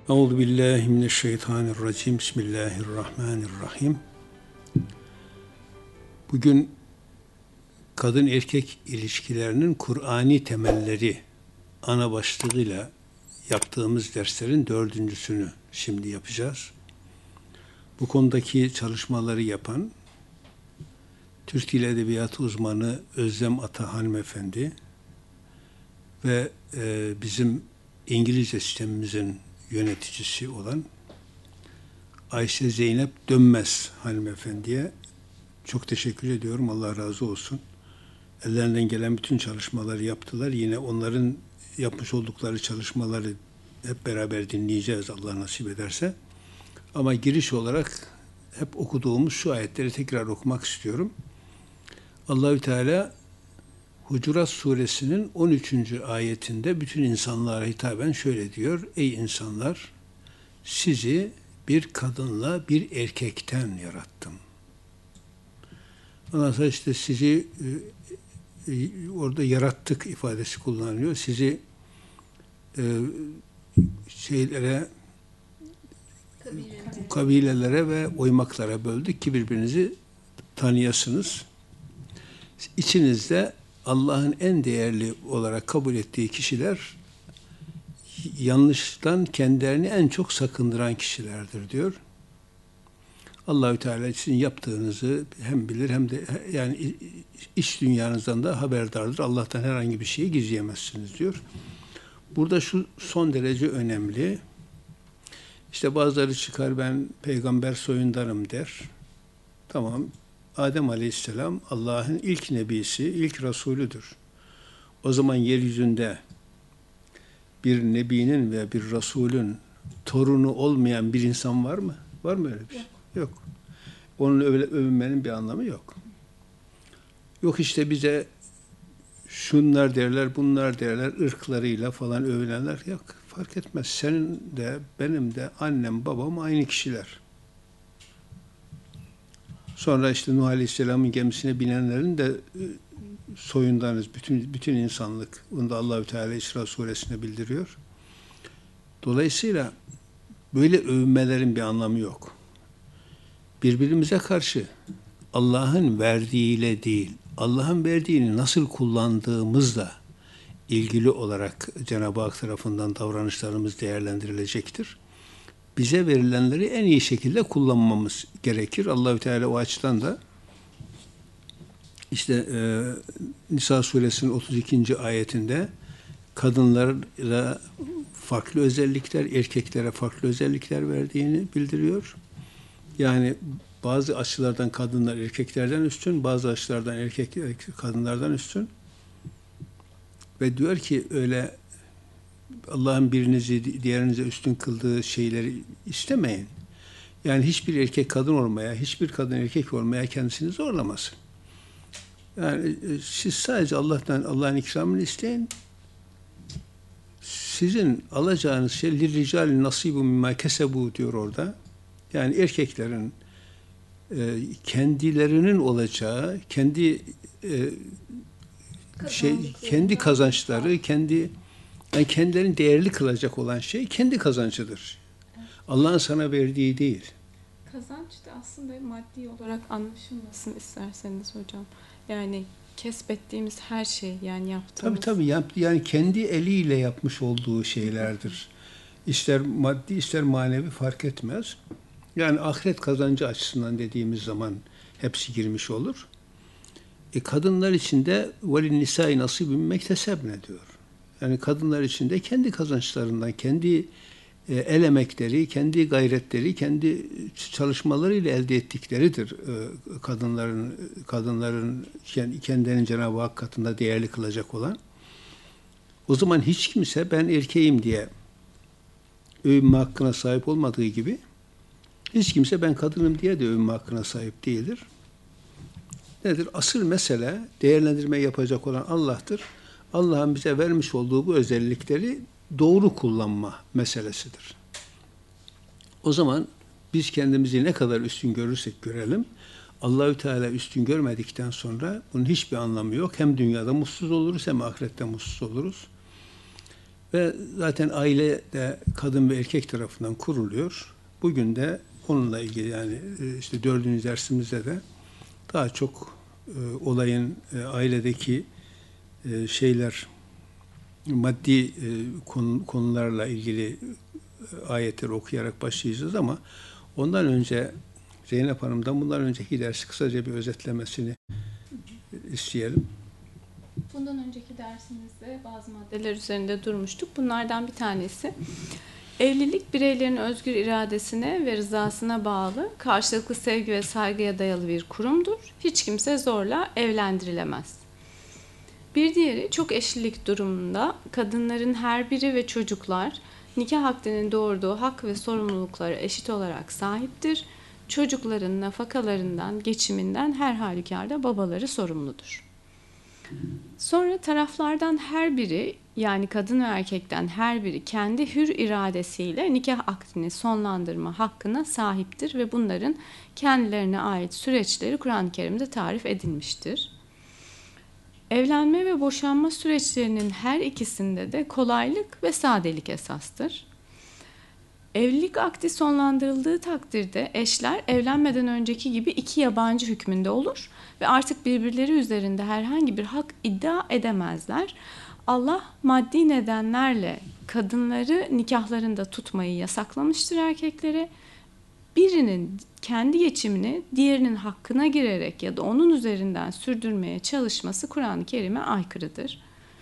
Euzu billahi mineşşeytanirracim. Bismillahirrahmanirrahim. Bugün kadın erkek ilişkilerinin Kur'ani temelleri ana başlığıyla yaptığımız derslerin dördüncüsünü şimdi yapacağız. Bu konudaki çalışmaları yapan Türk Dil Edebiyatı uzmanı Özlem Ata hanımefendi ve bizim İngilizce sistemimizin yöneticisi olan Ayşe Zeynep Dönmez hanımefendiye çok teşekkür ediyorum. Allah razı olsun. Ellerinden gelen bütün çalışmaları yaptılar. Yine onların yapmış oldukları çalışmaları hep beraber dinleyeceğiz Allah nasip ederse. Ama giriş olarak hep okuduğumuz şu ayetleri tekrar okumak istiyorum. Allahü Teala Hucurat Suresinin 13. ayetinde bütün insanlara hitaben şöyle diyor. Ey insanlar, sizi bir kadınla bir erkekten yarattım. Ondan sonra işte sizi orada yarattık ifadesi kullanılıyor. Sizi kabilelere ve oymaklara böldük ki birbirinizi tanıyasınız. İçinizde Allah'ın en değerli olarak kabul ettiği kişiler yanlıştan kendilerini en çok sakındıran kişilerdir diyor. Allahü Teala sizin yaptığınızı hem bilir hem de yani iç dünyanızdan da haberdardır. Allah'tan herhangi bir şeyi gizleyemezsiniz diyor. Burada şu son derece önemli. İşte bazıları çıkar ben peygamber soyundanım der. Tamam. Adem Aleyhisselam Allah'ın ilk nebisi, ilk Resulüdür. O zaman yeryüzünde bir nebinin ve bir Resulün torunu olmayan bir insan var mı? Var mı öyle bir şey? Yok. Onun öyle övünmenin bir anlamı yok. Yok işte bize şunlar derler, bunlar derler, ırklarıyla falan övünenler yok. Fark etmez. Senin de, benim de, annem, babam aynı kişiler. Sonra işte Nuh Aleyhisselam'ın gemisine binenlerin de soyundanız. Bütün insanlık. Bunu da Allahü Teala İsra suresinde bildiriyor. Dolayısıyla böyle övünmelerin bir anlamı yok. Birbirimize karşı Allah'ın verdiğiyle değil, Allah'ın verdiğini nasıl kullandığımızla ilgili olarak Cenab-ı Hak tarafından davranışlarımız değerlendirilecektir. Bize verilenleri en iyi şekilde kullanmamız gerekir. Allahü Teala o açıdan da işte Nisa suresinin 32. ayetinde kadınlara farklı özellikler, erkeklere farklı özellikler verdiğini bildiriyor. Yani bazı açılardan kadınlar erkeklerden üstün, bazı açılardan erkekler kadınlardan üstün. Ve diyor ki öyle Allah'ın birinizi diğerinize üstün kıldığı şeyleri istemeyin. Yani hiçbir erkek kadın olmaya, hiçbir kadın erkek olmaya kendisini zorlamasın. Yani siz sadece Allah'ın ikramını isteyin. Sizin alacağınız şey lirrical nasibu mimma kesebu diyor orada. Yani erkeklerin kendilerinin olacağı, kendi kazançları, yani kendilerini değerli kılacak olan şey kendi kazancıdır. Evet. Allah'ın sana verdiği değil. Kazanç da aslında maddi olarak anlaşılmasın isterseniz hocam. Yani kesbettiğimiz her şey yani yaptığımız. Tabii yani kendi eliyle yapmış olduğu şeylerdir. İster maddi ister manevi fark etmez. Yani ahiret kazancı açısından dediğimiz zaman hepsi girmiş olur. Kadınlar için de velin nisai nasibun mektesebne diyor. Yani kadınlar için de kendi kazançlarından, kendi el emekleri, kendi gayretleri, kendi çalışmalarıyla elde ettikleridir. Kadınların kendilerini Cenab-ı Hak katında değerli kılacak olan. O zaman hiç kimse ben erkeğim diye övünme hakkına sahip olmadığı gibi hiç kimse ben kadınım diye de övünme hakkına sahip değildir. Nedir? Asıl mesele değerlendirme yapacak olan Allah'tır. Allah'ın bize vermiş olduğu bu özellikleri doğru kullanma meselesidir. O zaman biz kendimizi ne kadar üstün görürsek görelim, Allahü Teala üstün görmedikten sonra bunun hiçbir anlamı yok. Hem dünyada mutsuz oluruz hem ahirette mutsuz oluruz. Ve zaten aile de kadın ve erkek tarafından kuruluyor. Bugün de onunla ilgili yani işte 4. dersimizde de daha çok olayın ailedeki şeyler, maddi konularla ilgili ayetleri okuyarak başlayacağız ama ondan önce Zeynep Hanım'dan bundan önceki dersi kısaca bir özetlemesini isteyelim. Bundan önceki dersimizde bazı maddeler üzerinde durmuştuk. Bunlardan bir tanesi, evlilik bireylerin özgür iradesine ve rızasına bağlı, karşılıklı sevgi ve saygıya dayalı bir kurumdur. Hiç kimse zorla evlendirilemez. Bir diğeri, çok eşlilik durumunda kadınların her biri ve çocuklar nikah akdinin doğurduğu hak ve sorumluluklara eşit olarak sahiptir. Çocukların nafakalarından, geçiminden her halükarda babaları sorumludur. Sonra taraflardan her biri, yani kadın ve erkekten her biri kendi hür iradesiyle nikah akdini sonlandırma hakkına sahiptir ve bunların kendilerine ait süreçleri Kur'an-ı Kerim'de tarif edilmiştir. Evlenme ve boşanma süreçlerinin her ikisinde de kolaylık ve sadelik esastır. Evlilik akdi sonlandırıldığı takdirde eşler evlenmeden önceki gibi iki yabancı hükmünde olur ve artık birbirleri üzerinde herhangi bir hak iddia edemezler. Allah maddi nedenlerle kadınları nikahlarında tutmayı yasaklamıştır erkeklere. Birinin kendi geçimini diğerinin hakkına girerek ya da onun üzerinden sürdürmeye çalışması Kur'an-ı Kerim'e aykırıdır.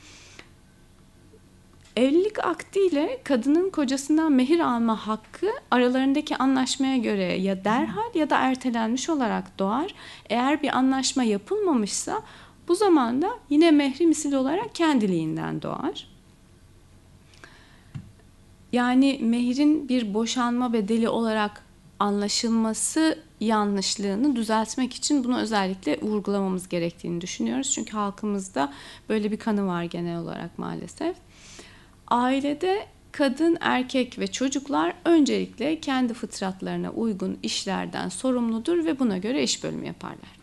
Evlilik akdiyle kadının kocasından mehir alma hakkı aralarındaki anlaşmaya göre ya derhal ya da ertelenmiş olarak doğar. Eğer bir anlaşma yapılmamışsa bu zamanda yine mehri misil olarak kendiliğinden doğar. Yani mehrin bir boşanma bedeli olarak anlaşılması yanlışlığını düzeltmek için bunu özellikle vurgulamamız gerektiğini düşünüyoruz. Çünkü halkımızda böyle bir kanı var genel olarak maalesef. Ailede kadın, erkek ve çocuklar öncelikle kendi fıtratlarına uygun işlerden sorumludur ve buna göre iş bölümü yaparlar.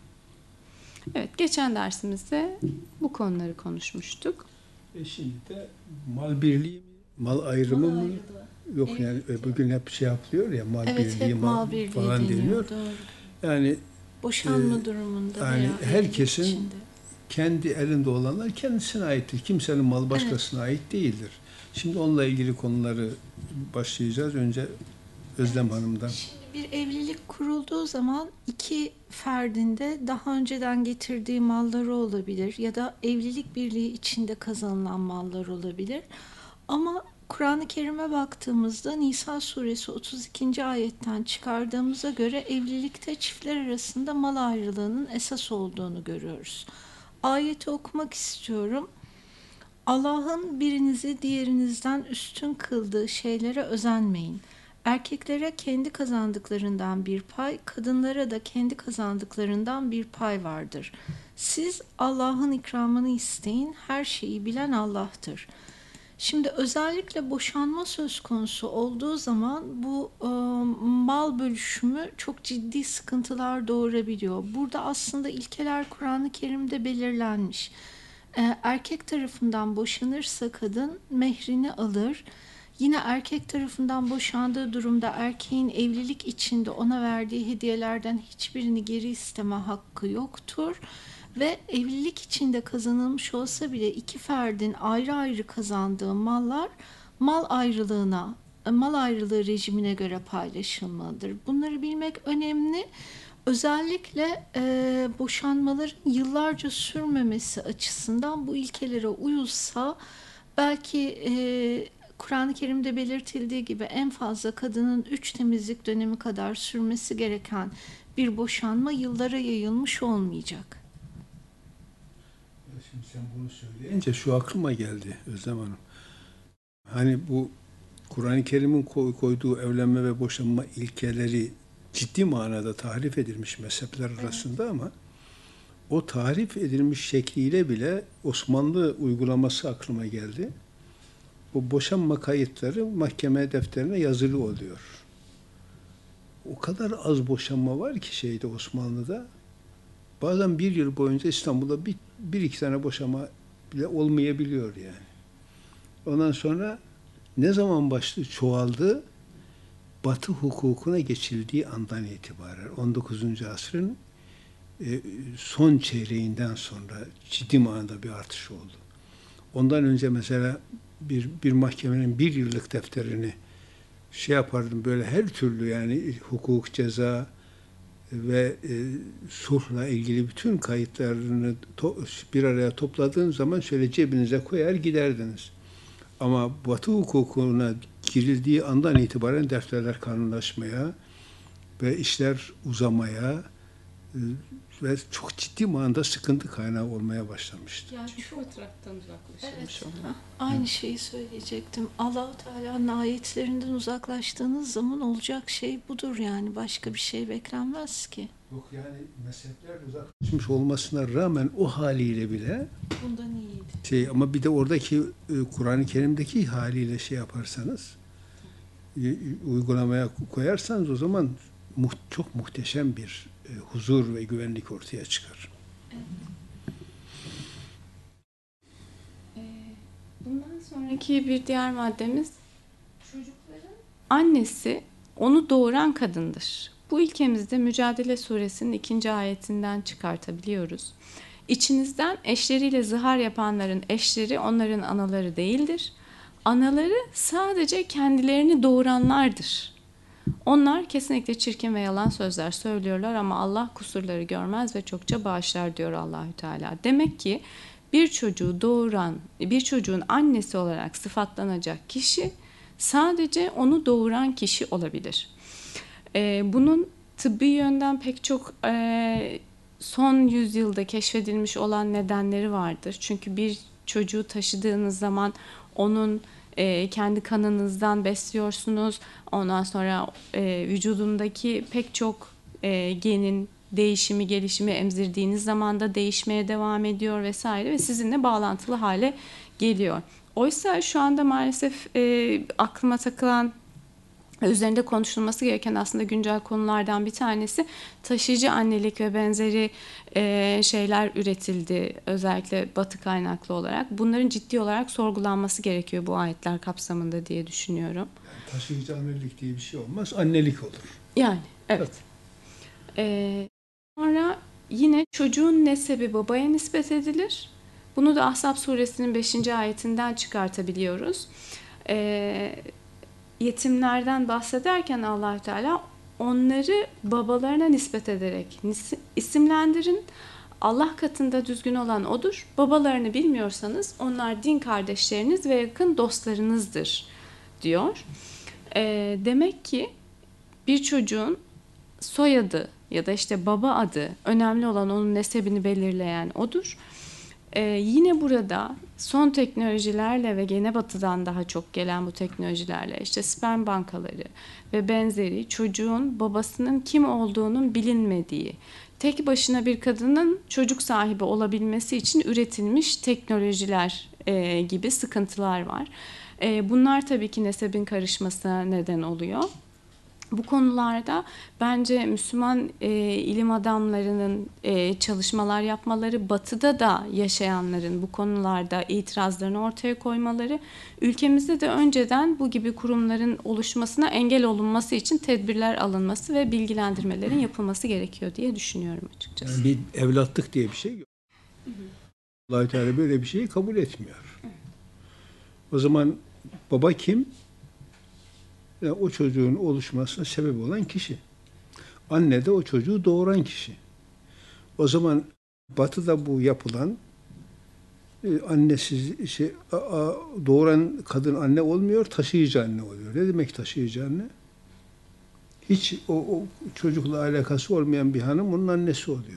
Evet, geçen dersimizde bu konuları konuşmuştuk. Şimdi de mal birliği mi, mal ayrımı mı? Yok evet. Yani bugün hep şey yapılıyor ya, mal evet, birliği, mal birliği falan deniyor. Doğru. Yani boşanma durumunda yani herkesin kendi elinde olanlar kendisine aittir. Kimsenin malı başkasına ait değildir. Şimdi onunla ilgili konuları başlayacağız. Önce Özlem Hanım'dan. Şimdi bir evlilik kurulduğu zaman iki ferdinde daha önceden getirdiği malları olabilir ya da evlilik birliği içinde kazanılan mallar olabilir. Ama Kur'an-ı Kerim'e baktığımızda Nisa suresi 32. ayetten çıkardığımıza göre evlilikte çiftler arasında mal ayrılığının esas olduğunu görüyoruz. Ayeti okumak istiyorum. Allah'ın birinizi diğerinizden üstün kıldığı şeylere özenmeyin. Erkeklere kendi kazandıklarından bir pay, kadınlara da kendi kazandıklarından bir pay vardır. Siz Allah'ın ikramını isteyin, her şeyi bilen Allah'tır. Şimdi özellikle boşanma söz konusu olduğu zaman bu mal bölüşümü çok ciddi sıkıntılar doğurabiliyor. Burada aslında ilkeler Kur'an-ı Kerim'de belirlenmiş. Erkek tarafından boşanırsa kadın mehrini alır. Yine erkek tarafından boşandığı durumda erkeğin evlilik içinde ona verdiği hediyelerden hiçbirini geri isteme hakkı yoktur. Ve evlilik içinde kazanılmış olsa bile iki ferdin ayrı ayrı kazandığı mallar mal ayrılığı rejimine göre paylaşılmalıdır. Bunları bilmek önemli. Özellikle boşanmaların yıllarca sürmemesi açısından bu ilkelere uyulsa belki Kur'an-ı Kerim'de belirtildiği gibi en fazla kadının 3 temizlik dönemi kadar sürmesi gereken bir boşanma yıllara yayılmış olmayacak. Şimdi sen bunu söyleyince şu aklıma geldi Özlem Hanım. Hani bu Kur'an-ı Kerim'in koyduğu evlenme ve boşanma ilkeleri ciddi manada tahrif edilmiş mezhepler arasında ama o tahrif edilmiş şekliyle bile Osmanlı uygulaması aklıma geldi. Bu boşanma kayıtları mahkeme defterine yazılı oluyor. O kadar az boşanma var ki Osmanlı'da. Bazen bir yıl boyunca İstanbul'da bir iki tane boşanma bile olmayabiliyor yani. Ondan sonra ne zaman başladı, çoğaldı? Batı hukukuna geçildiği andan itibaren 19. asrın son çeyreğinden sonra ciddi manada bir artış oldu. Ondan önce mesela bir mahkemenin bir yıllık defterini şey yapardım, böyle her türlü yani hukuk, ceza ve sulhla ilgili bütün kayıtlarını bir araya topladığın zaman şöyle cebinize koyar giderdiniz. Ama Batı hukukuna girildiği andan itibaren defterler kanunlaşmaya ve işler uzamaya ve çok ciddi manada sıkıntı kaynağı olmaya başlamıştı. Yani şu fıtrattan uzaklaşılmış oluyor. Aynı şeyi söyleyecektim. Allah-u Teala'nın ayetlerinden uzaklaştığınız zaman olacak şey budur yani. Başka bir şey beklenmez ki. Yok yani mezhepler uzaklaşmış olmasına rağmen o haliyle bile Bundan iyiydi. ama bir de oradaki Kur'an-ı Kerim'deki haliyle şey yaparsanız uygulamaya koyarsanız o zaman çok muhteşem bir huzur ve güvenlik ortaya çıkar. Bundan sonraki bir diğer maddemiz, çocukların annesi onu doğuran kadındır. Bu ilkemizde Mücadele Suresinin 2. ayetinden çıkartabiliyoruz. İçinizden eşleriyle zihar yapanların eşleri onların anaları değildir. Anaları sadece kendilerini doğuranlardır. Onlar kesinlikle çirkin ve yalan sözler söylüyorlar ama Allah kusurları görmez ve çokça bağışlar diyor Allahü Teala. Demek ki bir çocuğu doğuran, bir çocuğun annesi olarak sıfatlanacak kişi sadece onu doğuran kişi olabilir. Bunun tıbbi yönden pek çok son yüzyılda keşfedilmiş olan nedenleri vardır. Çünkü bir çocuğu taşıdığınız zaman onun kendi kanınızdan besliyorsunuz. Ondan sonra vücudundaki pek çok genin değişimi, gelişimi emzirdiğiniz zaman da değişmeye devam ediyor vesaire ve sizinle bağlantılı hale geliyor. Oysa şu anda maalesef aklıma takılan, üzerinde konuşulması gereken aslında güncel konulardan bir tanesi taşıyıcı annelik ve benzeri şeyler üretildi. Özellikle Batı kaynaklı olarak. Bunların ciddi olarak sorgulanması gerekiyor bu ayetler kapsamında diye düşünüyorum. Yani taşıyıcı annelik diye bir şey olmaz, annelik olur. Yani evet. Sonra yine çocuğun nesebi babaya nispet edilir. Bunu da Ahzab suresinin 5. ayetinden çıkartabiliyoruz. Yetimlerden bahsederken Allahü Teala onları babalarına nispet ederek isimlendirin. Allah katında düzgün olan odur. Babalarını bilmiyorsanız onlar din kardeşleriniz ve yakın dostlarınızdır diyor. Demek ki bir çocuğun soyadı ya da işte baba adı önemli olan, onun nesebini belirleyen odur. Yine burada son teknolojilerle ve gene batıdan daha çok gelen bu teknolojilerle işte sperm bankaları ve benzeri çocuğun babasının kim olduğunun bilinmediği, tek başına bir kadının çocuk sahibi olabilmesi için üretilmiş teknolojiler gibi sıkıntılar var. Bunlar tabii ki nesebin karışmasına neden oluyor. Bu konularda bence Müslüman ilim adamlarının çalışmalar yapmaları, Batı'da da yaşayanların bu konularda itirazlarını ortaya koymaları, ülkemizde de önceden bu gibi kurumların oluşmasına engel olunması için tedbirler alınması ve bilgilendirmelerin yapılması gerekiyor diye düşünüyorum açıkçası. Yani bir evlatlık diye bir şey yok. Allah-u Teala böyle bir şeyi kabul etmiyor. O zaman baba kim? Yani o çocuğun oluşmasına sebep olan kişi. Anne de o çocuğu doğuran kişi. O zaman Batı'da bu yapılan annesiz doğuran kadın anne olmuyor, taşıyıcı anne oluyor. Ne demek taşıyıcı anne? Hiç o çocukla alakası olmayan bir hanım onun annesi oluyor.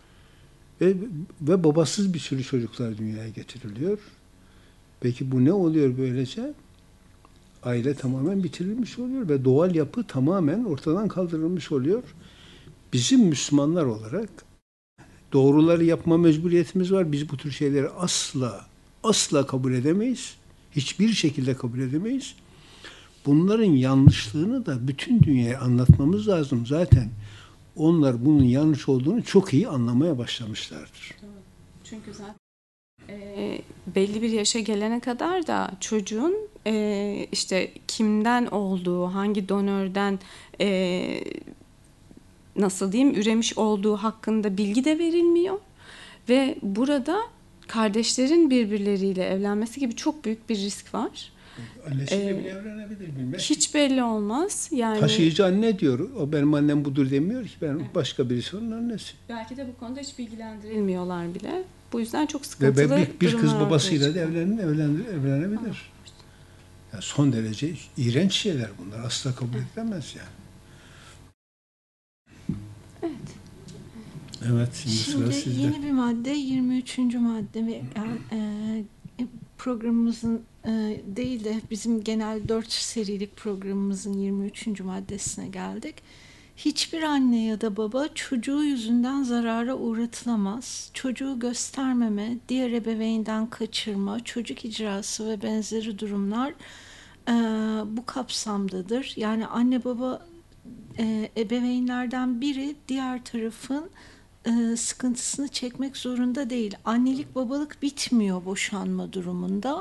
Ve babasız bir sürü çocuklar dünyaya getiriliyor. Peki bu ne oluyor böylece? Aile tamamen bitirilmiş oluyor ve doğal yapı tamamen ortadan kaldırılmış oluyor. Bizim Müslümanlar olarak doğruları yapma mecburiyetimiz var. Biz bu tür şeyleri asla kabul edemeyiz. Hiçbir şekilde kabul edemeyiz. Bunların yanlışlığını da bütün dünyaya anlatmamız lazım. Zaten onlar bunun yanlış olduğunu çok iyi anlamaya başlamışlardır. Çünkü zaten Belli bir yaşa gelene kadar da çocuğun işte kimden olduğu, hangi donörden nasıl diyeyim üremiş olduğu hakkında bilgi de verilmiyor. Ve burada kardeşlerin birbirleriyle evlenmesi gibi çok büyük bir risk var. Annesiyle bile evlenebilir bilmez. Hiç belli olmaz. Yani Taşıyıcı anne diyor. O benim annem budur demiyor ki. Ben başka birisi onun annesi. belki de bu konuda hiç bilgilendirilmiyorlar bile. Bu yüzden çok Ve sıkıntılı bir kız durumlar babasıyla da ortaya çıkıyor. evlenebilir. Yani son derece iğrenç şeyler bunlar. Asla kabul edilemez yani. Evet. Evet, şimdi sıra Şimdi sizde. yeni bir madde 23. madde ve programımızın değil de bizim genel 4 serilik programımızın 23. maddesine geldik. Hiçbir anne ya da baba çocuğu yüzünden zarara uğratılamaz. Çocuğu göstermeme, diğer ebeveynden kaçırma, çocuk icrası ve benzeri durumlar bu kapsamdadır. Yani anne baba ebeveynlerden biri diğer tarafın sıkıntısını çekmek zorunda değil. Annelik babalık bitmiyor boşanma durumunda.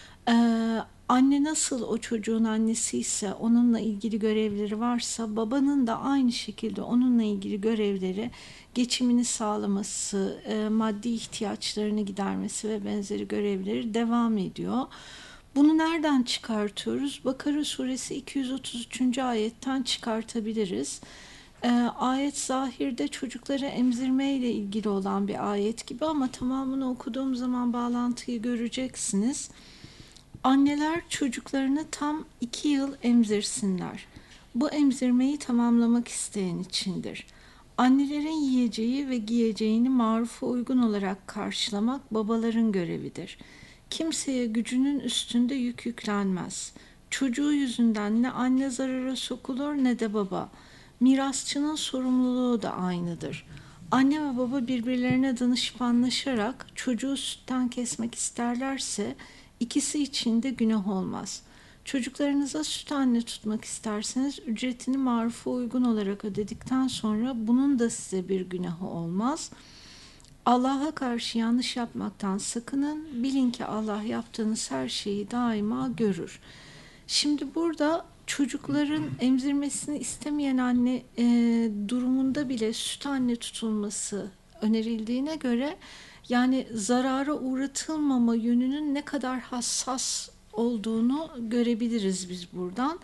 Anne nasıl o çocuğun annesi ise onunla ilgili görevleri varsa babanın da aynı şekilde onunla ilgili görevleri geçimini sağlaması, maddi ihtiyaçlarını gidermesi ve benzeri görevleri devam ediyor. Bunu nereden çıkartıyoruz? Bakara suresi 233. ayetten çıkartabiliriz. Ayet zahirde çocukları emzirme ile ilgili olan bir ayet gibi ama tamamını okuduğum zaman bağlantıyı göreceksiniz. Anneler çocuklarını tam 2 yıl emzirsinler. Bu emzirmeyi tamamlamak isteyen içindir. Annelerin yiyeceği ve giyeceğini marufa uygun olarak karşılamak babaların görevidir. Kimseye gücünün üstünde yük yüklenmez. Çocuğu yüzünden ne anne zarara sokulur ne de baba. Mirasçının sorumluluğu da aynıdır. Anne ve baba birbirlerine danışıp anlaşarak çocuğu sütten kesmek isterlerse ikisi için de günah olmaz. Çocuklarınıza süt anne tutmak isterseniz ücretini marufa uygun olarak ödedikten sonra bunun da size bir günahı olmaz. Allah'a karşı yanlış yapmaktan sakının. Bilin ki Allah yaptığınız her şeyi daima görür. Şimdi burada çocukların emzirmesini istemeyen anne durumunda bile süt anne tutulması önerildiğine göre yani zarara uğratılmama yönünün ne kadar hassas olduğunu görebiliriz biz buradan.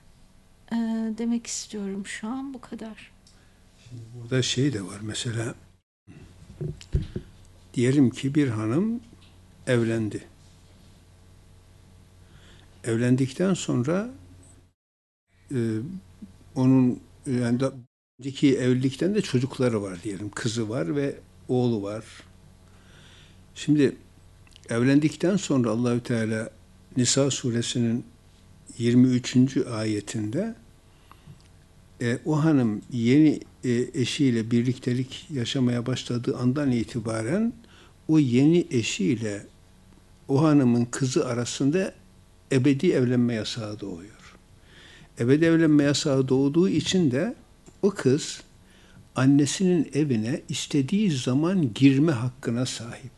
Demek istiyorum şu an bu kadar. Şimdi burada şey de var mesela. Diyelim ki bir hanım evlendi. Evlendikten sonra onun yani önceki evlilikten de çocukları var diyelim. Kızı var ve oğlu var. Şimdi evlendikten sonra Allahü Teala Nisa suresinin 23. ayetinde o hanım yeni eşiyle birliktelik yaşamaya başladığı andan itibaren o yeni eşiyle o hanımın kızı arasında ebedi evlenme yasağı doğuyor. Ebedi evlenme yasağı doğduğu için de o kız annesinin evine istediği zaman girme hakkına sahip.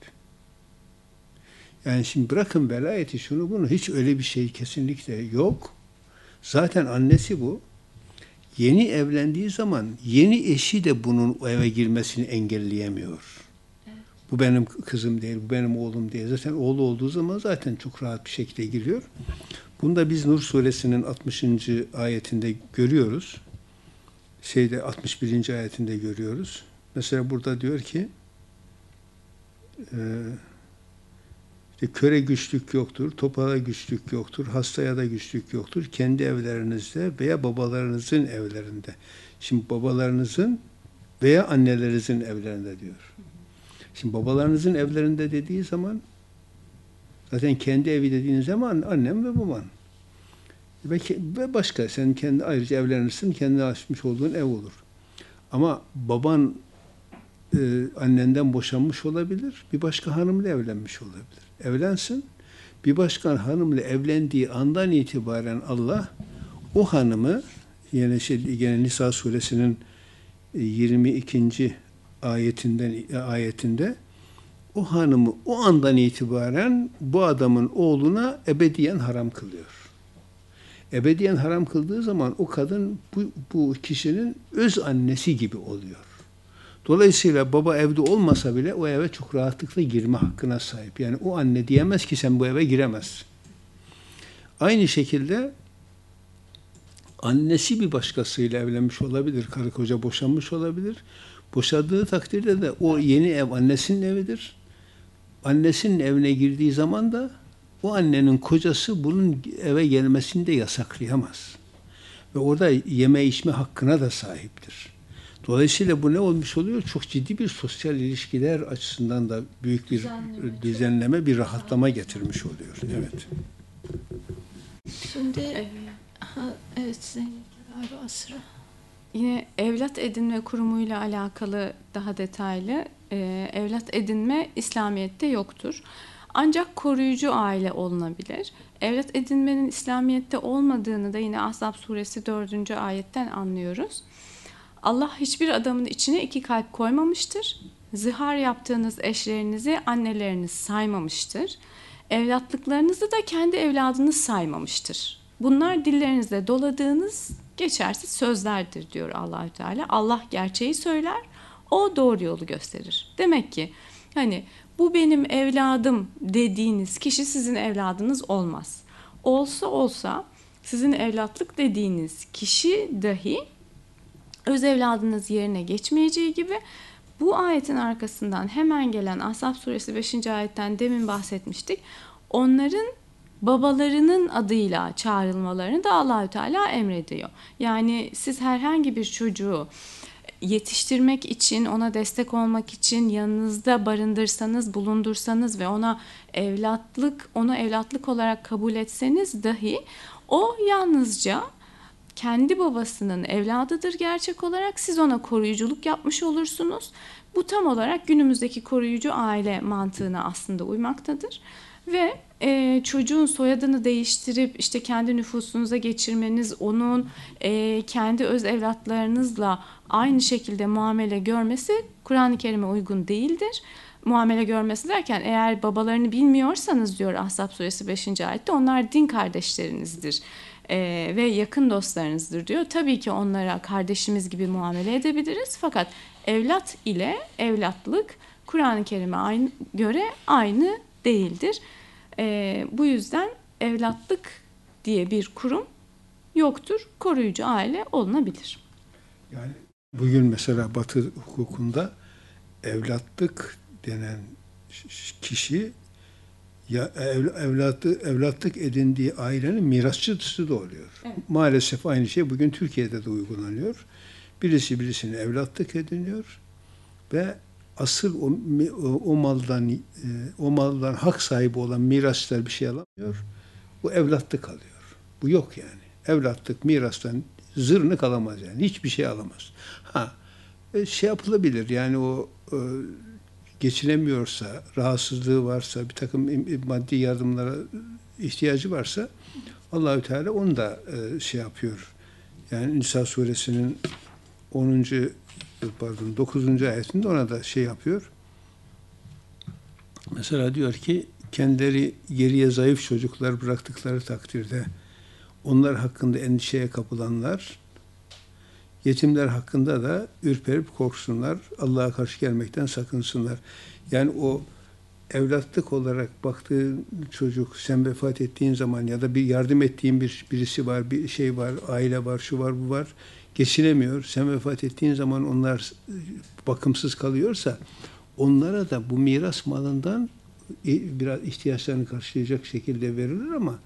Yani şimdi bırakın velayeti şunu bunu hiç öyle bir şey kesinlikle yok. Zaten annesi bu. Yeni evlendiği zaman yeni eşi de bunun o eve girmesini engelleyemiyor. Evet. Bu benim kızım değil, bu benim oğlum değil. Zaten oğlu olduğu zaman zaten çok rahat bir şekilde giriyor. Bunu da biz Nur suresinin 60. ayetinde görüyoruz. 61. ayetinde görüyoruz. Mesela burada diyor ki işte köre güçlük yoktur, topala güçlük yoktur, hastaya da güçlük yoktur. Kendi evlerinizde veya babalarınızın evlerinde. Şimdi babalarınızın veya annelerinizin evlerinde diyor. Şimdi babalarınızın evlerinde dediği zaman zaten kendi evi dediğiniz zaman annem ve baban. Ve başka sen kendi ayrıca evlenirsin, kendi açmış olduğun ev olur. Ama baban annenden boşanmış olabilir, bir başka hanımla evlenmiş olabilir. Evlensin, bir başka hanımla evlendiği andan itibaren Allah o hanımı yine Nisa suresinin 22. ayetinde o hanımı o andan itibaren bu adamın oğluna ebediyen haram kılıyor. Ebediyen haram kıldığı zaman o kadın bu kişinin öz annesi gibi oluyor. Dolayısıyla baba evde olmasa bile o eve çok rahatlıkla girme hakkına sahip. Yani o anne diyemez ki sen bu eve giremezsin. Aynı şekilde annesi bir başkasıyla evlenmiş olabilir. Karı koca boşanmış olabilir. Boşadığı takdirde de o yeni ev annesinin evidir. Annesinin evine girdiği zaman da o annenin kocası bunun eve gelmesini de yasaklayamaz. Ve orada yeme içme hakkına da sahiptir. Dolayısıyla bu ne olmuş oluyor? Çok ciddi bir sosyal ilişkiler açısından da büyük bir düzenleme, bir rahatlama getirmiş oluyor. Evet. Şimdi evet Zeynep galiba sıra. Yine evlat edinme kurumuyla alakalı daha detaylı. Evlat edinme İslamiyet'te yoktur. Ancak koruyucu aile olunabilir. Evlat edinmenin İslamiyet'te olmadığını da yine Ahzab suresi 4. ayetten anlıyoruz. Allah hiçbir adamın içine iki kalp koymamıştır. Zihar yaptığınız eşlerinizi anneleriniz saymamıştır. Evlatlıklarınızı da kendi evladınız saymamıştır. Bunlar dillerinizde doladığınız geçersiz sözlerdir diyor Allahü Teala. Allah gerçeği söyler, o doğru yolu gösterir. Demek ki hani bu benim evladım dediğiniz kişi sizin evladınız olmaz. Olsa sizin evlatlık dediğiniz kişi dahi öz evladınız yerine geçmeyeceği gibi bu ayetin arkasından hemen gelen Ahzab suresi 5. ayetten demin bahsetmiştik. Onların babalarının adıyla çağrılmalarını da Allahü Teala emrediyor. Yani siz herhangi bir çocuğu yetiştirmek için, ona destek olmak için yanınızda barındırsanız, bulundursanız ve ona evlatlık olarak kabul etseniz dahi o yalnızca kendi babasının evladıdır gerçek olarak. Siz ona koruyuculuk yapmış olursunuz. Bu tam olarak günümüzdeki koruyucu aile mantığına aslında uymaktadır. Ve çocuğun soyadını değiştirip işte kendi nüfusunuza geçirmeniz, onun kendi öz evlatlarınızla aynı şekilde muamele görmesi Kur'an-ı Kerim'e uygun değildir. Muamele görmesi derken eğer babalarını bilmiyorsanız diyor Ahzab suresi 5. ayette onlar din kardeşlerinizdir ve yakın dostlarınızdır diyor. Tabii ki onlara kardeşimiz gibi muamele edebiliriz fakat evlat ile evlatlık Kur'an-ı Kerim'e göre aynı değildir. Bu yüzden evlatlık diye bir kurum yoktur. Koruyucu aile olunabilir. Yani bugün mesela Batı hukukunda evlatlık denen kişi ya evlatlık edindiği ailenin mirasçısı da oluyor. Evet. Maalesef aynı şey bugün Türkiye'de de uygulanıyor. Birisi birisini evlatlık ediniyor ve asıl o maldan hak sahibi olan mirasçılar bir şey alamıyor. Bu evlatlık alıyor. Bu yok yani. Evlatlık mirastan zırnık alamaz yani. Hiçbir şey alamaz. Şey yapılabilir yani o geçinemiyorsa, rahatsızlığı varsa, bir takım maddi yardımlara ihtiyacı varsa Allahü Teala onu da şey yapıyor. Yani Nisa suresinin 9. ayetinde ona da şey yapıyor. Mesela diyor ki kendileri geriye zayıf çocuklar bıraktıkları takdirde onlar hakkında endişeye kapılanlar yetimler hakkında da ürperip korksunlar. Allah'a karşı gelmekten sakınsınlar. Yani o evlatlık olarak baktığın çocuk sen vefat ettiğin zaman ya da bir yardım ettiğin birisi var, bir şey var, aile var, şu var, bu var. Geçinemiyor. Sen vefat ettiğin zaman onlar bakımsız kalıyorsa onlara da bu miras malından biraz ihtiyaçlarını karşılayacak şekilde verilir ama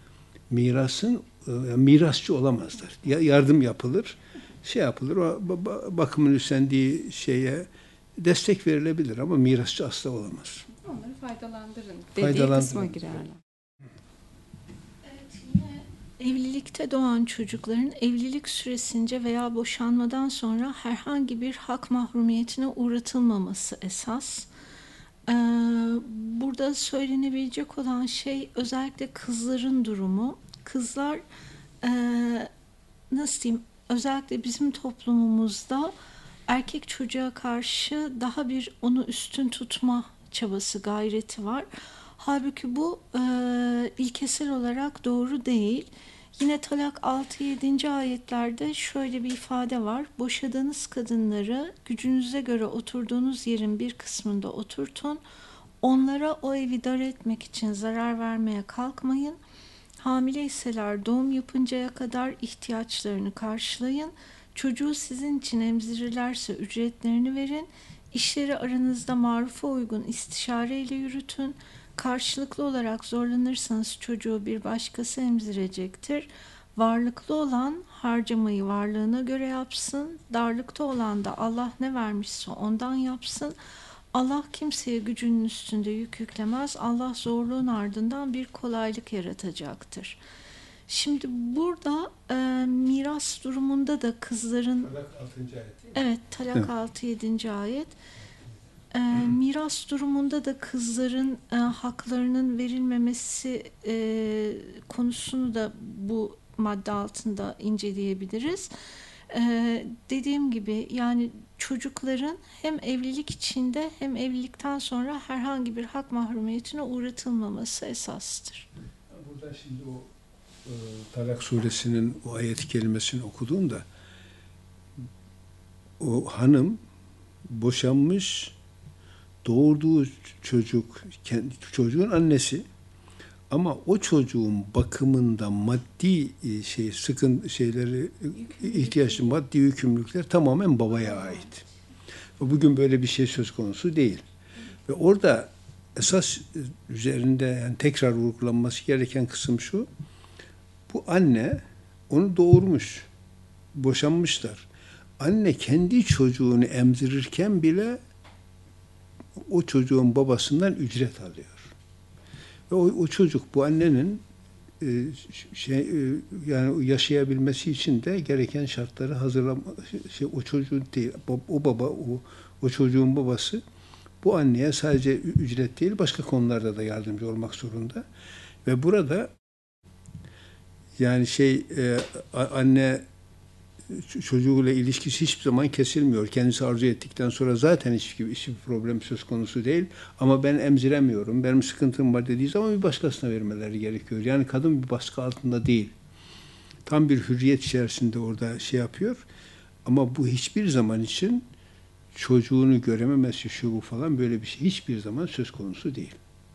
mirasçı olamazlar. Yardım yapılır. Şey yapılır, o bakımın üstlendiği şeye destek verilebilir ama mirasçı asla olamaz. Onları faydalandırın dediği kısma girerler. Evet, yine evlilikte doğan çocukların evlilik süresince veya boşanmadan sonra herhangi bir hak mahrumiyetine uğratılmaması esas. Burada söylenebilecek olan şey özellikle kızların durumu. Kızlar nasıl diyeyim? Özellikle bizim toplumumuzda erkek çocuğa karşı daha bir onu üstün tutma çabası, gayreti var. Halbuki bu ilkesel olarak doğru değil. Yine Talak 6-7. ayetlerde şöyle bir ifade var. Boşadığınız kadınları gücünüze göre oturduğunuz yerin bir kısmında oturtun. Onlara o evi dar etmek için zarar vermeye kalkmayın. Hamileyseler doğum yapıncaya kadar ihtiyaçlarını karşılayın. Çocuğu sizin için emzirirlerse ücretlerini verin. İşleri aranızda marufa uygun istişareyle yürütün. Karşılıklı olarak zorlanırsanız çocuğu bir başkası emzirecektir. Varlıklı olan harcamayı varlığına göre yapsın. Darlıkta olan da Allah ne vermişse ondan yapsın. Allah kimseye gücünün üstünde yük yüklemez. Allah zorluğun ardından bir kolaylık yaratacaktır. Şimdi burada miras durumunda da kızların... Talak 6. ayet değil mi? Evet, Talak 6-7. ayet. Miras durumunda da kızların haklarının verilmemesi konusunu da bu madde altında inceleyebiliriz. Dediğim gibi yani çocukların hem evlilik içinde hem evlilikten sonra herhangi bir hak mahrumiyetine uğratılmaması esastır. Burada şimdi o Talak suresinin o ayet kelimesini okuduğumda o hanım boşanmış, doğurduğu çocuk, çocuğun annesi, ama o çocuğun bakımında maddi ihtiyaçlı maddi yükümlülükler tamamen babaya ait. Ve bugün böyle bir şey söz konusu değil. Ve orada esas üzerinde yani tekrar vurgulanması gereken kısım şu: bu anne onu doğurmuş, boşanmışlar. Anne kendi çocuğunu emzirirken bile o çocuğun babasından ücret alıyor. Ve o çocuk bu annenin yani yaşayabilmesi için de gereken şartları o çocuğun değil, o baba, o çocuğun babası bu anneye sadece ücret değil başka konularda da yardımcı olmak zorunda. Ve burada yani anne çocuğuyla ilişkisi hiçbir zaman kesilmiyor. Kendisi arzu ettikten sonra zaten hiçbir problem söz konusu değil. Ama ben emziremiyorum, benim sıkıntım var dediği zaman bir başkasına vermeleri gerekiyor. Yani kadın bir baskı altında değil. Tam bir hürriyet içerisinde orada yapıyor. Ama bu hiçbir zaman için çocuğunu görememesi, şu bu falan böyle bir şey hiçbir zaman söz konusu değil.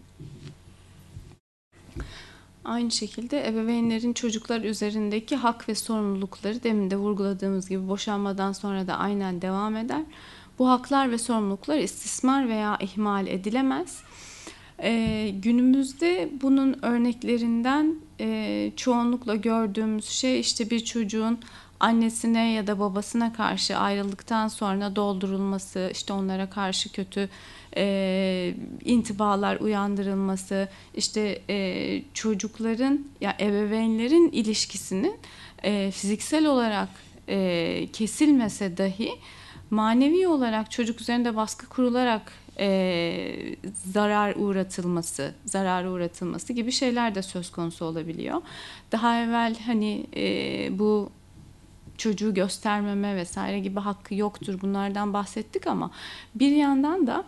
Aynı şekilde ebeveynlerin çocuklar üzerindeki hak ve sorumlulukları demin de vurguladığımız gibi boşanmadan sonra da aynen devam eder. Bu haklar ve sorumluluklar istismar veya ihmal edilemez. Günümüzde bunun örneklerinden çoğunlukla gördüğümüz şey işte bir çocuğun annesine ya da babasına karşı ayrıldıktan sonra doldurulması, işte onlara karşı kötü intibalar uyandırılması, işte çocukların ya ebeveynlerin ilişkisinin fiziksel olarak kesilmese dahi manevi olarak çocuk üzerinde baskı kurularak zarar uğratılması gibi şeyler de söz konusu olabiliyor. Daha evvel hani bu çocuğu göstermeme vesaire gibi hakkı yoktur. Bunlardan bahsettik ama bir yandan da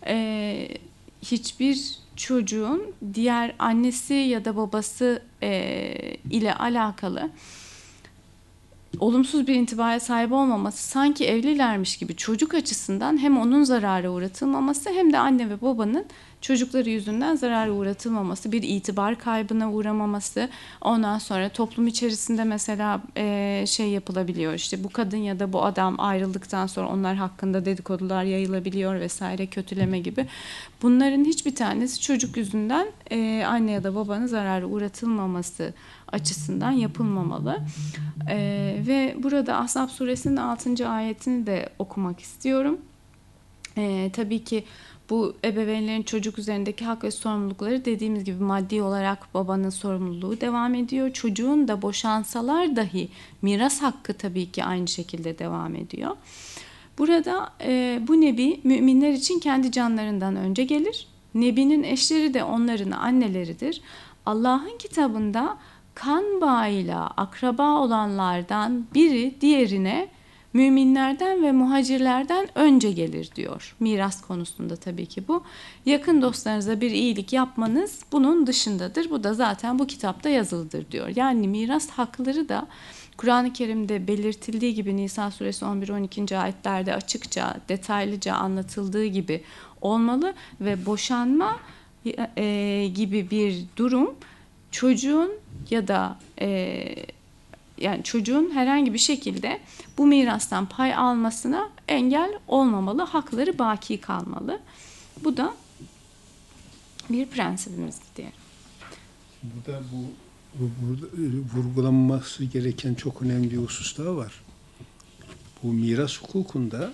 hiçbir çocuğun diğer annesi ya da babası ile alakalı olumsuz bir intibaya sahip olmaması, sanki evlilermiş gibi çocuk açısından hem onun zarara uğratılmaması hem de anne ve babanın çocukları yüzünden zarara uğratılmaması, bir itibar kaybına uğramaması, ondan sonra toplum içerisinde mesela yapılabiliyor, işte bu kadın ya da bu adam ayrıldıktan sonra onlar hakkında dedikodular yayılabiliyor vesaire, kötüleme gibi. Bunların hiçbir tanesi çocuk yüzünden anne ya da babanın zarara uğratılmaması açısından yapılmamalı. Ve burada Ahzab suresinin 6. ayetini de okumak istiyorum. Tabii ki bu ebeveynlerin çocuk üzerindeki hak ve sorumlulukları dediğimiz gibi maddi olarak babanın sorumluluğu devam ediyor. Çocuğun da boşansalar dahi miras hakkı tabii ki aynı şekilde devam ediyor. Burada bu nebi müminler için kendi canlarından önce gelir. Nebinin eşleri de onların anneleridir. Allah'ın kitabında kan bağıyla akraba olanlardan biri diğerine müminlerden ve muhacirlerden önce gelir diyor. Miras konusunda tabii ki bu. Yakın dostlarınıza bir iyilik yapmanız bunun dışındadır. Bu da zaten bu kitapta yazılıdır diyor. Yani miras hakları da Kur'an-ı Kerim'de belirtildiği gibi Nisa suresi 11-12. ayetlerde açıkça, detaylıca anlatıldığı gibi olmalı ve boşanma gibi bir durum çocuğun ya da yani çocuğun herhangi bir şekilde bu mirastan pay almasına engel olmamalı, hakları baki kalmalı. Bu da bir prensibimiz diyelim. Burada burada vurgulanması gereken çok önemli bir husus daha var. Bu miras hukukunda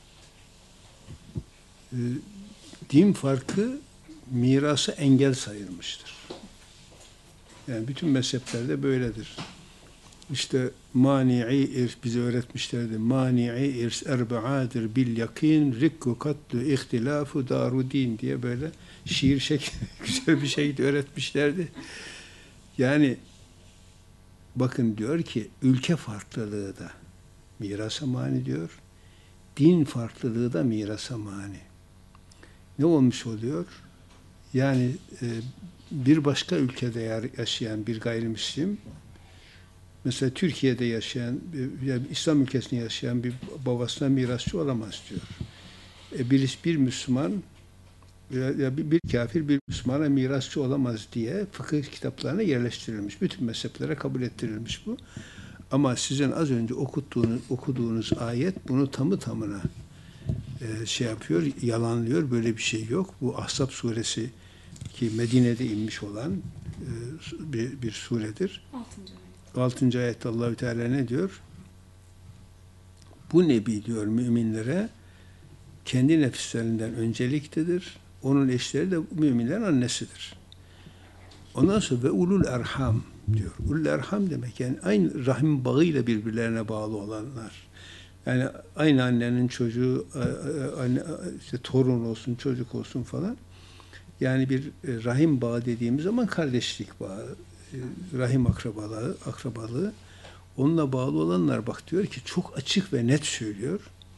din farkı mirasa engel sayılmıştır. Yani bütün mezheplerde böyledir. İşte mani'i irs bize öğretmişlerdi. Mani'i irs erba'adır bil yakin rikku katlu ihtilafu darudin diye böyle şiir şeklinde güzel bir şey de öğretmişlerdi. Yani bakın diyor ki ülke farklılığı da mirasa mani diyor. Din farklılığı da mirasa mani. Ne olmuş oluyor? Yani bir başka ülkede yaşayan bir gayrimüslim, mesela Türkiye'de yaşayan, yani İslam ülkesinde yaşayan bir babasına mirasçı olamaz diyor. Bir Müslüman, ya bir kafir bir Müslümana mirasçı olamaz diye fıkıh kitaplarına yerleştirilmiş. Bütün mezheplere kabul ettirilmiş bu. Ama sizin az önce okuduğunuz ayet bunu tamı tamına şey yapıyor, yalanlıyor. Böyle bir şey yok. Bu Ahzab suresi ki Medine'de inmiş olan bir suredir. 6. ayette Allahü Teala ne diyor? Bu nebi diyor müminlere kendi nefislerinden önceliktedir. Onun eşleri de müminlerin annesidir. Ondan sonra ve ulul erham diyor. Ulul erham demek yani aynı rahim bağıyla birbirlerine bağlı olanlar. Yani aynı annenin çocuğu, işte torun olsun, çocuk olsun falan. Yani bir rahim bağı dediğimiz zaman kardeşlik bağı, rahim akrabalığı. Onunla bağlı olanlar bak diyor ki çok açık ve net söylüyor.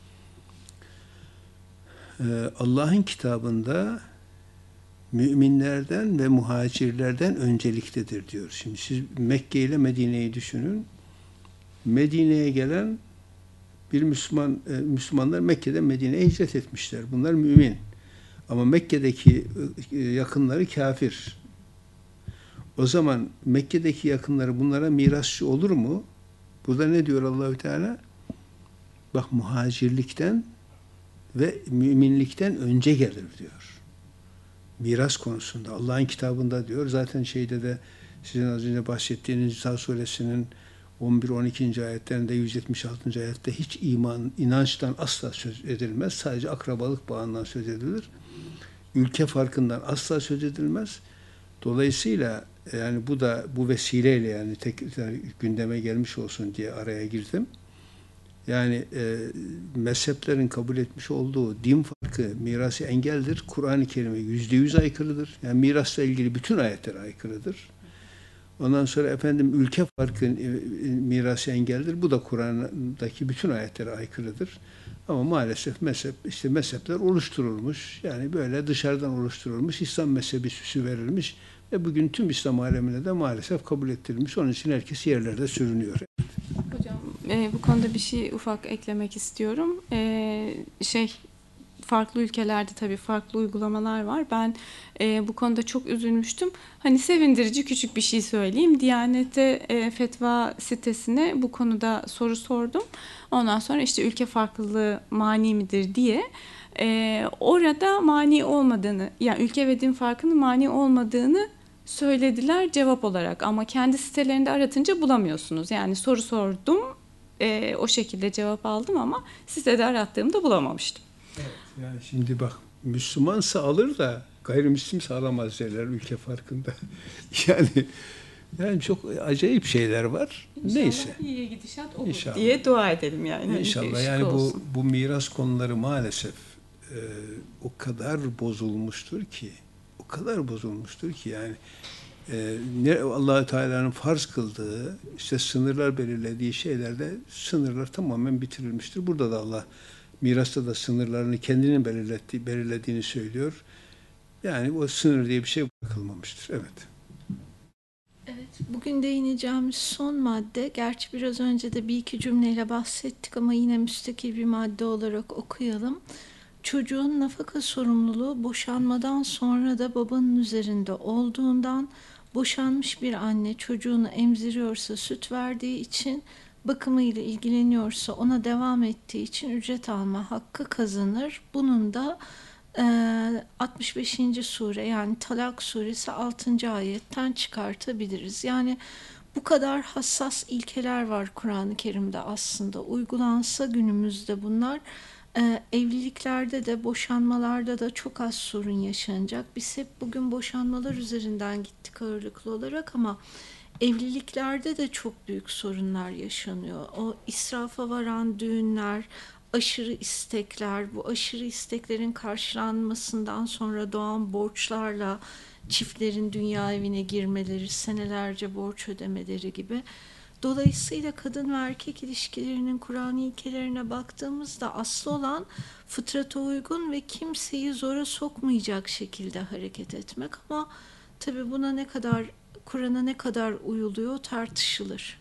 Allah'ın kitabında müminlerden ve muhacirlerden önceliktedir diyor. Şimdi siz Mekke ile Medine'yi düşünün. Medine'ye gelen bir Müslümanlar Mekke'den Medine'ye hicret etmişler. Bunlar mümin. Ama Mekke'deki yakınları kafir. O zaman Mekke'deki yakınları bunlara mirasçı olur mu? Burada ne diyor Allahü Teala? Bak muhacirlikten ve müminlikten önce gelir diyor. Miras konusunda Allah'ın kitabında diyor. Zaten şeyde de sizin az önce bahsettiğiniz Nisa suresinin 11-12. ayetlerinde 176. ayette hiç inançtan asla söz edilmez. Sadece akrabalık bağından söz edilir. Ülke farkından asla söz edilmez. Dolayısıyla yani bu vesileyle yani gündeme gelmiş olsun diye araya girdim. Yani mezheplerin kabul etmiş olduğu din farkı mirası engeldir. Kur'an-ı Kerim'e %100 aykırıdır. Yani mirasla ilgili bütün ayetler aykırıdır. Ondan sonra ülke farkı mirası engeldir. Bu da Kur'an'daki bütün ayetlere aykırıdır. Ama maalesef mezhepler oluşturulmuş. Yani böyle dışarıdan oluşturulmuş. İslam mezhebi süsü verilmiş. Ve bugün tüm İslam alemine de maalesef kabul ettirilmiş. Onun için herkes yerlerde sürünüyor. Hocam bu konuda bir şey ufak eklemek istiyorum. Farklı ülkelerde tabii farklı uygulamalar var. Ben bu konuda çok üzülmüştüm. Hani sevindirici küçük bir şey söyleyeyim. Diyanet'te fetva sitesine bu konuda soru sordum. Ondan sonra işte ülke farklılığı mani midir diye. Orada mani olmadığını, yani ülke ve din farkının mani olmadığını söylediler cevap olarak. Ama kendi sitelerinde aratınca bulamıyorsunuz. Yani soru sordum, o şekilde cevap aldım ama sitede arattığımda bulamamıştım. Evet, yani şimdi bak Müslümansa alır da gayrimüslimse alamaz derler ülke farkında. Yani çok acayip şeyler var. İnşallah neyse. İyiye gidişat olur İnşallah. diye dua edelim yani. İnşallah yani bu miras konuları maalesef o kadar bozulmuştur ki yani Ne Allah-u Teala'nın farz kıldığı, işte sınırlar belirlediği şeylerde sınırlar tamamen bitirilmiştir. Burada da Allah mirasta da sınırlarını kendinin belirlediğini söylüyor. Yani o sınır diye bir şey bırakılmamıştır. Evet. Evet, bugün değineceğimiz son madde, gerçi biraz önce de bir iki cümleyle bahsettik ama yine müstakil bir madde olarak okuyalım. Çocuğun nafaka sorumluluğu boşanmadan sonra da babanın üzerinde olduğundan, boşanmış bir anne çocuğunu emziriyorsa süt verdiği için, bakımıyla ilgileniyorsa ona devam ettiği için ücret alma hakkı kazanır. Bunun da 65. sure yani Talak suresi 6. ayetten çıkartabiliriz. Yani bu kadar hassas ilkeler var Kur'an-ı Kerim'de aslında. Uygulansa günümüzde bunlar evliliklerde de boşanmalarda da çok az sorun yaşanacak. Biz hep bugün boşanmalar üzerinden gittik ağırlıklı olarak ama evliliklerde de çok büyük sorunlar yaşanıyor. O israfa varan düğünler, aşırı istekler, bu aşırı isteklerin karşılanmasından sonra doğan borçlarla çiftlerin dünya evine girmeleri, senelerce borç ödemeleri gibi. Dolayısıyla kadın ve erkek ilişkilerinin Kur'an ilkelerine baktığımızda aslı olan fıtrata uygun ve kimseyi zora sokmayacak şekilde hareket etmek, ama tabii buna ne kadar, Kur'an'a ne kadar uyuluyor tartışılır.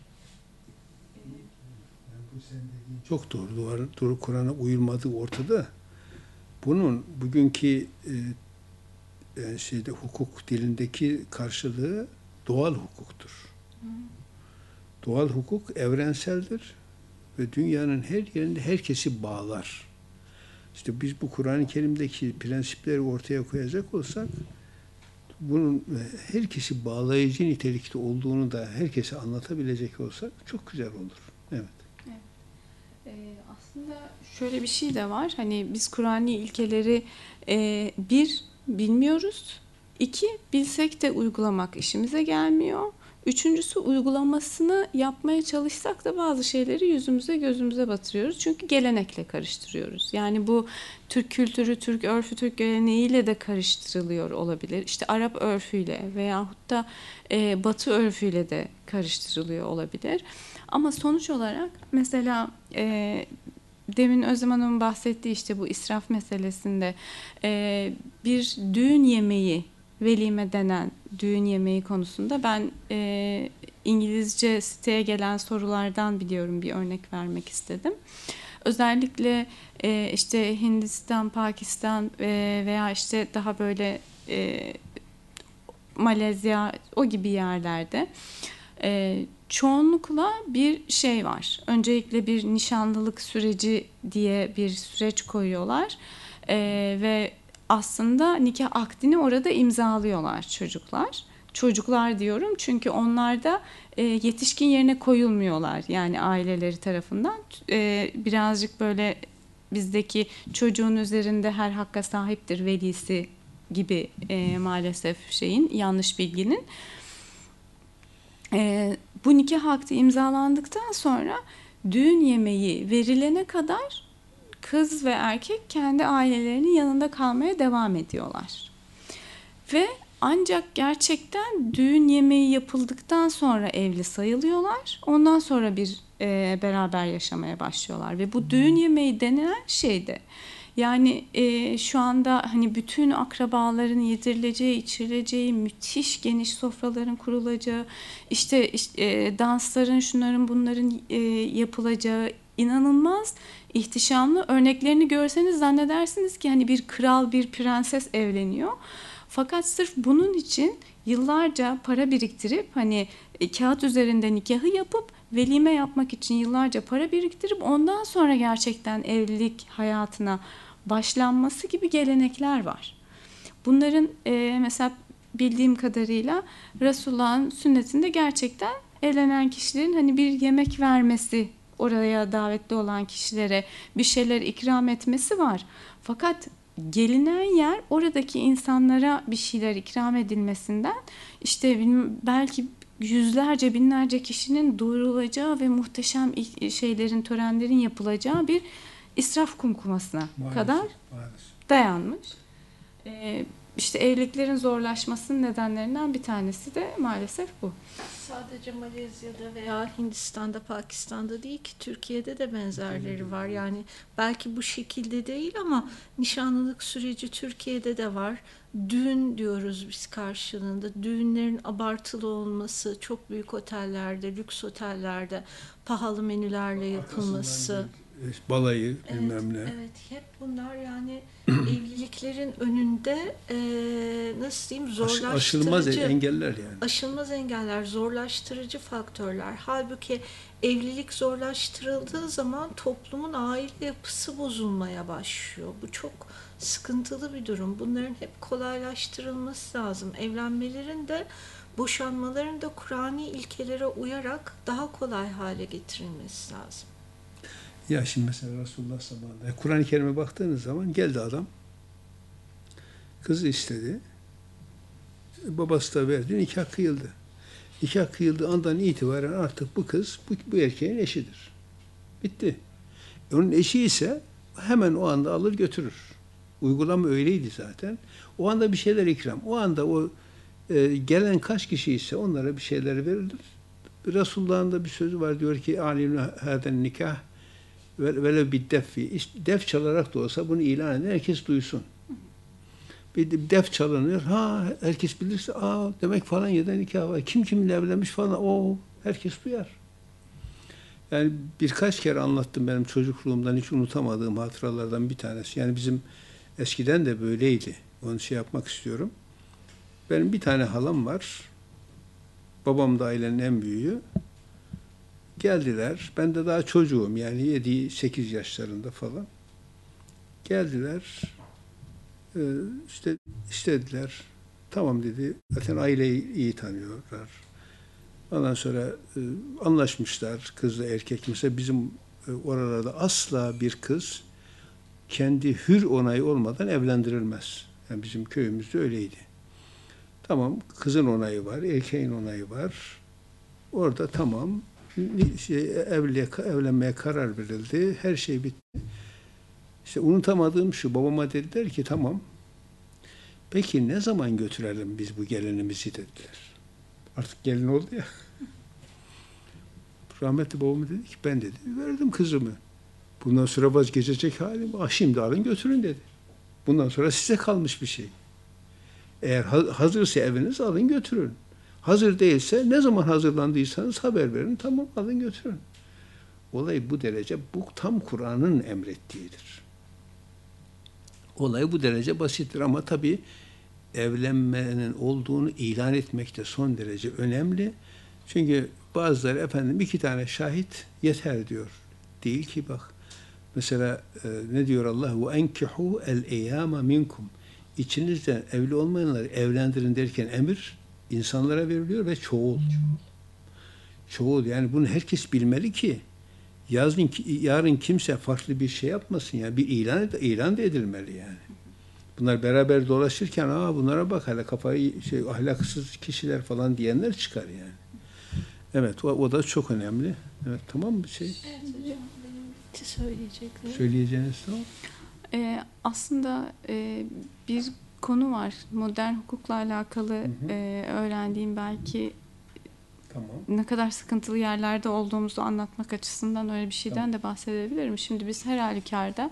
Bu sen dediğin çok doğru. Kur'an'a uyulmadığı ortada. Bunun bugünkü hukuk dilindeki karşılığı doğal hukuktur. Doğal hukuk evrenseldir ve dünyanın her yerinde herkesi bağlar. İşte biz bu Kur'an-ı Kerim'deki prensipleri ortaya koyacak olsak, bunun herkesi bağlayıcı nitelikte olduğunu da herkese anlatabilecek olsak çok güzel olur. Evet. Aslında şöyle bir şey de var. Hani biz Kur'an'ı ilkeleri bir bilmiyoruz. İki bilsek de uygulamak işimize gelmiyor. Üçüncüsü uygulamasını yapmaya çalışsak da bazı şeyleri yüzümüze gözümüze batırıyoruz. Çünkü gelenekle karıştırıyoruz. Yani bu Türk kültürü, Türk örfü, Türk geleneğiyle de karıştırılıyor olabilir. İşte Arap örfüyle veyahut da Batı örfüyle de karıştırılıyor olabilir. Ama sonuç olarak mesela demin Özlem Hanım'ın bahsettiği işte bu israf meselesinde bir düğün yemeği, velime denen düğün yemeği konusunda ben İngilizce siteye gelen sorulardan biliyorum, bir örnek vermek istedim. Özellikle işte Hindistan, Pakistan veya işte daha böyle Malezya, o gibi yerlerde çoğunlukla bir şey var. Öncelikle bir nişanlılık süreci diye bir süreç koyuyorlar ve aslında nikah akdini orada imzalıyorlar çocuklar. Çocuklar diyorum çünkü onlar da yetişkin yerine koyulmuyorlar yani aileleri tarafından. Birazcık böyle bizdeki çocuğun üzerinde her hakka sahiptir velisi gibi maalesef yanlış bilginin. Bu nikah akdi imzalandıktan sonra düğün yemeği verilene kadar kız ve erkek kendi ailelerinin yanında kalmaya devam ediyorlar. Ve ancak gerçekten düğün yemeği yapıldıktan sonra evli sayılıyorlar. Ondan sonra beraber yaşamaya başlıyorlar. Ve bu düğün yemeği denen şey de yani şu anda hani bütün akrabaların yedirileceği, içirileceği, müthiş geniş sofraların kurulacağı, işte dansların, şunların bunların yapılacağı inanılmaz ihtişamlı örneklerini görseniz zannedersiniz ki hani bir kral, bir prenses evleniyor. Fakat sırf bunun için yıllarca para biriktirip hani kağıt üzerinde nikahı yapıp velime yapmak için yıllarca para biriktirip ondan sonra gerçekten evlilik hayatına başlanması gibi gelenekler var. Bunların mesela bildiğim kadarıyla Resulullah'ın sünnetinde gerçekten evlenen kişilerin hani bir yemek vermesi, oraya davetli olan kişilere bir şeyler ikram etmesi var. Fakat gelinen yer oradaki insanlara bir şeyler ikram edilmesinden işte belki yüzlerce, binlerce kişinin doyurulacağı ve muhteşem şeylerin, törenlerin yapılacağı bir israf kumkumasına kadar dayanmış. işte evliliklerin zorlaşmasının nedenlerinden bir tanesi de maalesef bu. Sadece Malezya'da veya Hindistan'da, Pakistan'da değil ki Türkiye'de de benzerleri var. Yani belki bu şekilde değil ama nişanlılık süreci Türkiye'de de var. Düğün diyoruz biz karşılığında. Düğünlerin abartılı olması, çok büyük otellerde, lüks otellerde pahalı menülerle yapılması. Balayı Evet, bilmem ne. evet, hep bunlar yani evliliklerin önünde nasıl diyeyim Aşılmaz zorlaştırıcı, engeller yani. aşılmaz engeller, zorlaştırıcı faktörler. Halbuki evlilik zorlaştırıldığı zaman toplumun aile yapısı bozulmaya başlıyor. Bu çok sıkıntılı bir durum. Bunların hep kolaylaştırılması lazım. Evlenmelerin de boşanmaların da Kur'ani ilkelere uyarak daha kolay hale getirilmesi lazım. Ya şimdi mesela Resulullah zamanında Kur'an-ı Kerim'e baktığınız zaman geldi adam, kızı istedi, babası da verdi, nikah kıyıldı. Nikah kıyıldığı andan itibaren artık bu kız bu erkeğin eşidir. Bitti. Onun eşi ise hemen o anda alır götürür. Uygulama öyleydi zaten. O anda bir şeyler ikram. O anda o gelen kaç kişi ise onlara bir şeyler verilir. Resulullah'ın da bir sözü var, diyor ki alimle haden nikah velev bir defi. Def çalarak da olsa bunu ilan eder, herkes duysun. Bir def çalınıyor. Ha, herkes bilirse demek falan yerden nikah var. Kim kiminle evlenmiş falan, herkes duyar. Yani birkaç kere anlattım, benim çocukluğumdan hiç unutamadığım hatıralardan bir tanesi. Yani bizim eskiden de böyleydi. Onu yapmak istiyorum. Benim bir tane halam var. Babam da ailenin en büyüğü. Geldiler. Ben de daha çocuğum, yani 7-8 yaşlarında falan. Geldiler. İşte istediler. Tamam dedi. Zaten aileyi iyi tanıyorlar. Ondan sonra anlaşmışlar, kızla erkek. Mesela bizim oralarda asla bir kız kendi hür onayı olmadan evlendirilmez. Yani bizim köyümüzde öyleydi. Tamam, kızın onayı var, erkeğin onayı var. Orada tamam, evlenmeye karar verildi. Her şey bitti. İşte unutamadığım şu, babama dediler ki tamam, peki ne zaman götürelim biz bu gelinimizi dediler. Artık gelin oldu ya. Rahmetli babam dedi ki ben dedi verdim kızımı. Bundan sonra vazgeçecek halim. Şimdi alın götürün dedi. Bundan sonra size kalmış bir şey. Eğer hazırsa eviniz alın götürün. Hazır değilse ne zaman hazırlandıysanız haber verin. Tamam, alın götürün. Olay bu derece, bu tam Kur'an'ın emrettiğidir. Olay bu derece basittir ama tabii evlenmenin olduğunu ilan etmek de son derece önemli. Çünkü bazıları efendim 2 tane şahit yeter diyor. Değil ki bak. Mesela ne diyor Allah? Ve enkihu el eyyama minkum. İçinizde evli olmayanları evlendirin derken emir insanlara veriliyor ve çoğul. Çoğul, yani bunu herkes bilmeli ki yarın kimse farklı bir şey yapmasın, yani bir ilan da edilmeli yani. Bunlar beraber dolaşırken bunlara bak hele kafayı ahlaksız kişiler falan diyenler çıkar yani. Evet, o da çok önemli. Evet, tamam mı şey? Evet hocam, benim söyleyeceklerim. Söyleyeceğiniz tamam. Aslında bir konu var. Modern hukukla alakalı öğrendiğim, belki Tamam. ne kadar sıkıntılı yerlerde olduğumuzu anlatmak açısından öyle bir şeyden de bahsedebilirim. Şimdi biz her halükarda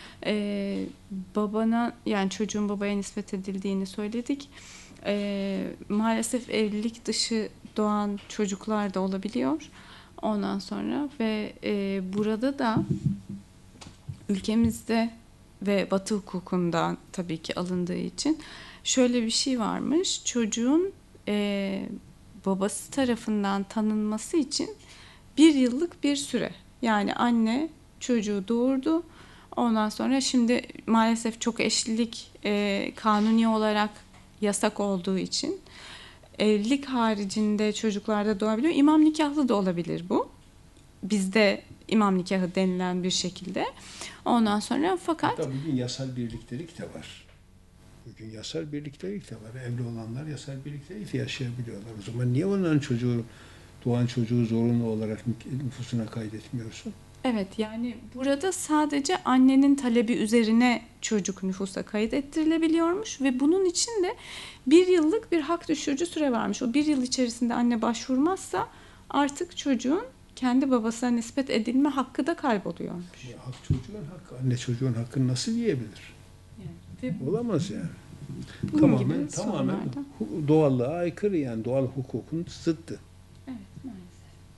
babana, yani çocuğun babaya nispet edildiğini söyledik. Maalesef evlilik dışı doğan çocuklar da olabiliyor. Ondan sonra ve burada da ülkemizde ve Batı hukukundan tabii ki alındığı için şöyle bir şey varmış. Çocuğun babası tarafından tanınması için 1 yıllık bir süre. Yani anne çocuğu doğurdu. Ondan sonra şimdi maalesef çok eşlilik kanuni olarak yasak olduğu için evlilik haricinde çocuklarda doğabiliyor. İmam nikahlı da olabilir bu. Bizde imam nikahı denilen bir şekilde. Ondan sonra fakat... Hatta bugün yasal birliktelik de var. Bugün yasal birliktelik de var. Evli olanlar yasal birliktelikle yaşayabiliyorlar. O zaman niye onların çocuğu doğan çocuğu zorunlu olarak nüfusuna kaydetmiyorsun. Evet, yani burada sadece annenin talebi üzerine çocuk nüfusa kaydettirilebiliyormuş ve bunun için de 1 yıllık bir hak düşürücü süre varmış. O 1 yıl içerisinde anne başvurmazsa artık çocuğun kendi babasına nispet edilme hakkı da kayboluyormuş. Ya, hak çocuğun hakkı. Anne çocuğun hakkını nasıl yiyebilir? Ve Olamaz yani. bunun gibi Tamamen sorunlardan. doğallığa aykırı, yani doğal hukukun zıttı. Evet, maalesef.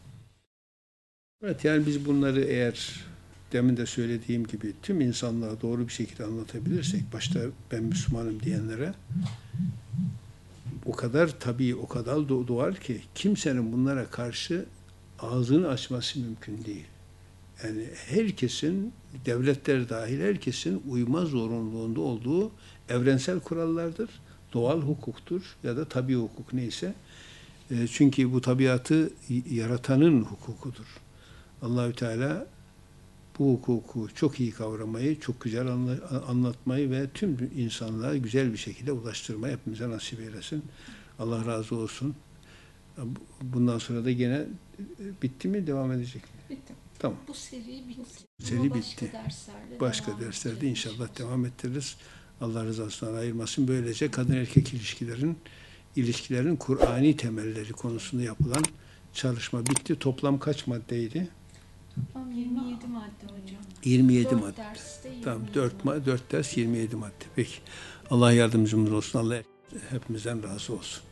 Evet, yani biz bunları eğer demin de söylediğim gibi tüm insanlığa doğru bir şekilde anlatabilirsek, başta ben Müslümanım diyenlere, o kadar tabii, o kadar doğal ki kimsenin bunlara karşı ağzını açması mümkün değil. Yani herkesin, devletler dahil herkesin uyma zorunluluğunda olduğu evrensel kurallardır. Doğal hukuktur ya da tabii hukuk neyse. Çünkü bu tabiatı yaratanın hukukudur. Allahü Teala bu hukuku çok iyi kavramayı, çok güzel anlatmayı ve tüm insanlığa güzel bir şekilde ulaştırmayı hepimize nasip eylesin. Allah razı olsun. Bundan sonra da gene bitti mi, devam edecek mi? Bitti. Tamam. Bu seri bitti. Seri Ama bitti. Başka Başka devam derslerde edeceğiz. inşallah devam ettiririz. Allah rızasından ayırmasın. Böylece kadın erkek ilişkilerin Kur'ani temelleri konusunda yapılan çalışma bitti. Toplam kaç maddeydi? Toplam 27 madde hocam. 27 4 madde. derste Tamam, 27 madde. 4 ders 27 madde. Peki. Allah yardımcımız olsun. Allah hepimizden razı olsun.